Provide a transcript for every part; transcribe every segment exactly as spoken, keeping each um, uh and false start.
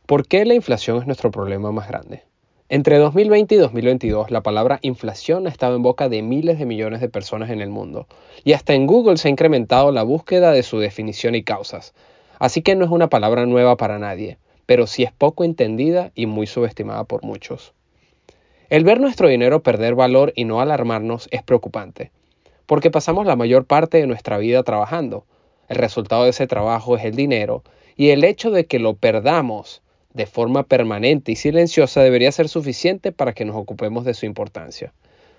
¿Por qué la inflación es nuestro problema más grande? Entre dos mil veinte y dos mil veintidós, la palabra inflación ha estado en boca de miles de millones de personas en el mundo, y hasta en Google se ha incrementado la búsqueda de su definición y causas. Así que no es una palabra nueva para nadie, pero sí es poco entendida y muy subestimada por muchos. El ver nuestro dinero perder valor y no alarmarnos es preocupante, porque pasamos la mayor parte de nuestra vida trabajando. El resultado de ese trabajo es el dinero, y el hecho de que lo perdamos de forma permanente y silenciosa debería ser suficiente para que nos ocupemos de su importancia.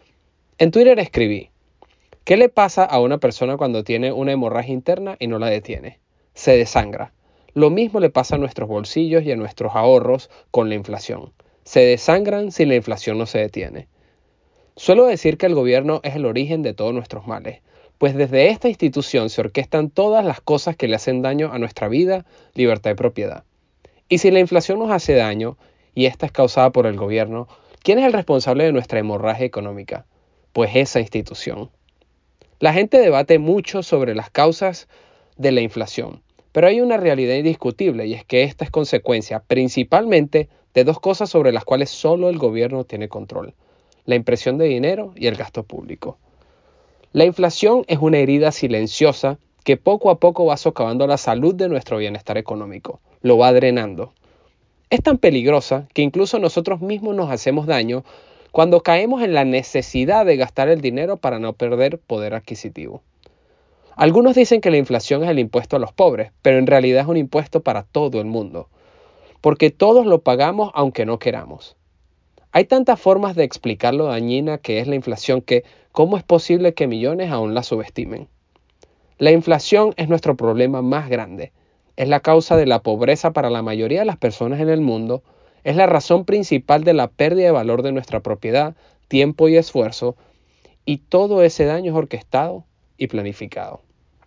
En Twitter escribí: ¿qué le pasa a una persona cuando tiene una hemorragia interna y no la detiene? Se desangra. Lo mismo le pasa a nuestros bolsillos y a nuestros ahorros con la inflación. Se desangran si la inflación no se detiene. Suelo decir que el gobierno es el origen de todos nuestros males, pues desde esta institución se orquestan todas las cosas que le hacen daño a nuestra vida, libertad y propiedad. Y si la inflación nos hace daño, y esta es causada por el gobierno, ¿quién es el responsable de nuestra hemorragia económica? Pues esa institución. La gente debate mucho sobre las causas de la inflación, pero hay una realidad indiscutible, y es que esta es consecuencia principalmente de dos cosas sobre las cuales solo el gobierno tiene control: la impresión de dinero y el gasto público. La inflación es una herida silenciosa que poco a poco va socavando la salud de nuestro bienestar económico, lo va drenando. Es tan peligrosa que incluso nosotros mismos nos hacemos daño cuando caemos en la necesidad de gastar el dinero para no perder poder adquisitivo. Algunos dicen que la inflación es el impuesto a los pobres, pero en realidad es un impuesto para todo el mundo, porque todos lo pagamos aunque no queramos. Hay tantas formas de explicar lo dañina que es la inflación que, ¿cómo es posible que millones aún la subestimen? La inflación es nuestro problema más grande. Es la causa de la pobreza para la mayoría de las personas en el mundo. Es la razón principal de la pérdida de valor de nuestra propiedad, tiempo y esfuerzo. Y todo ese daño es orquestado y planificado.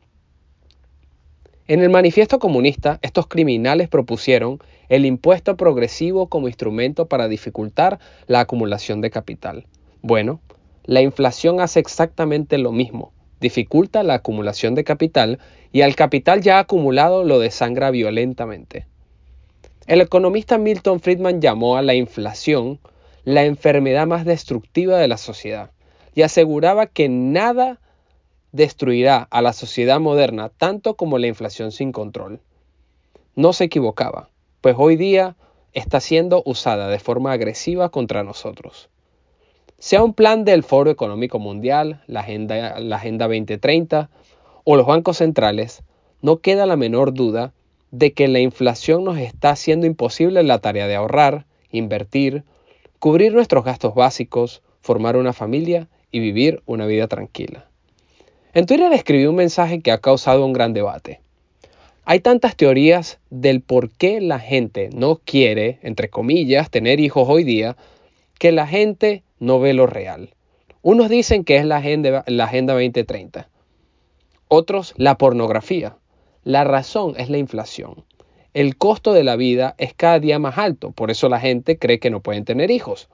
En el manifiesto comunista, estos criminales propusieron el impuesto progresivo como instrumento para dificultar la acumulación de capital. Bueno, la inflación hace exactamente lo mismo. Dificulta la acumulación de capital y al capital ya acumulado lo desangra violentamente. El economista Milton Friedman llamó a la inflación la enfermedad más destructiva de la sociedad y aseguraba que nada destruirá a la sociedad moderna tanto como la inflación sin control. No se equivocaba, pues hoy día está siendo usada de forma agresiva contra nosotros. Sea un plan del Foro Económico Mundial, la Agenda, la Agenda veinte treinta o los bancos centrales, no queda la menor duda de que la inflación nos está haciendo imposible la tarea de ahorrar, invertir, cubrir nuestros gastos básicos, formar una familia y vivir una vida tranquila. En Twitter escribí un mensaje que ha causado un gran debate. Hay tantas teorías del por qué la gente no quiere, entre comillas, tener hijos hoy día, que la gente no ve lo real. Unos dicen que es la agenda, la agenda veinte treinta. Otros, la pornografía. La razón es la inflación. El costo de la vida es cada día más alto, por eso la gente cree que no pueden tener hijos.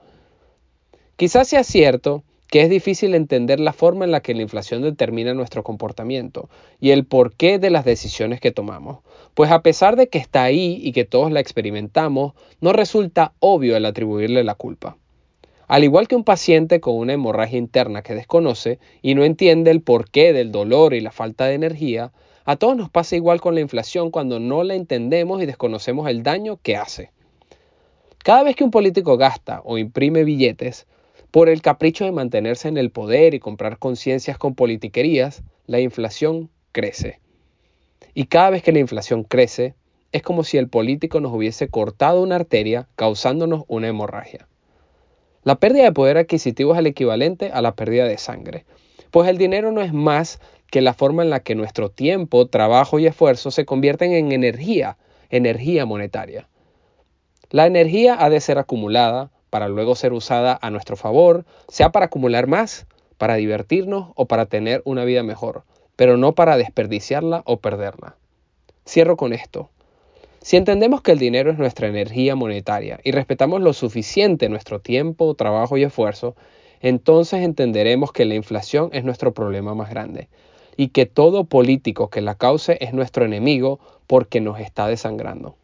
Quizás sea cierto que es difícil entender la forma en la que la inflación determina nuestro comportamiento y el porqué de las decisiones que tomamos. Pues a pesar de que está ahí y que todos la experimentamos, no resulta obvio el atribuirle la culpa. Al igual que un paciente con una hemorragia interna que desconoce y no entiende el porqué del dolor y la falta de energía, a todos nos pasa igual con la inflación cuando no la entendemos y desconocemos el daño que hace. Cada vez que un político gasta o imprime billetes, por el capricho de mantenerse en el poder y comprar conciencias con politiquerías, la inflación crece. Y cada vez que la inflación crece, es como si el político nos hubiese cortado una arteria, causándonos una hemorragia. La pérdida de poder adquisitivo es el equivalente a la pérdida de sangre, pues el dinero no es más que la forma en la que nuestro tiempo, trabajo y esfuerzo se convierten en energía, energía monetaria. La energía ha de ser acumulada para luego ser usada a nuestro favor, sea para acumular más, para divertirnos o para tener una vida mejor, pero no para desperdiciarla o perderla. Cierro con esto. Si entendemos que el dinero es nuestra energía monetaria y respetamos lo suficiente nuestro tiempo, trabajo y esfuerzo, entonces entenderemos que la inflación es nuestro problema más grande y que todo político que la cause es nuestro enemigo porque nos está desangrando.